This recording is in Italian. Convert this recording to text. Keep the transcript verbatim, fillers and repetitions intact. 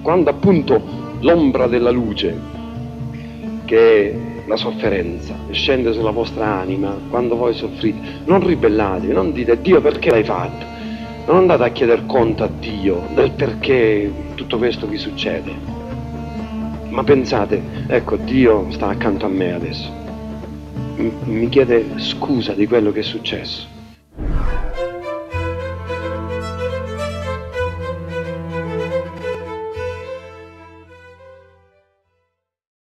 quando appunto l'ombra della luce, che è la sofferenza, scende sulla vostra anima, quando voi soffrite, non ribellatevi, non dite Dio perché l'hai fatto, non andate a chiedere conto a Dio del perché tutto questo vi succede, ma pensate, ecco, Dio sta accanto a me adesso, mi chiede scusa di quello che è successo,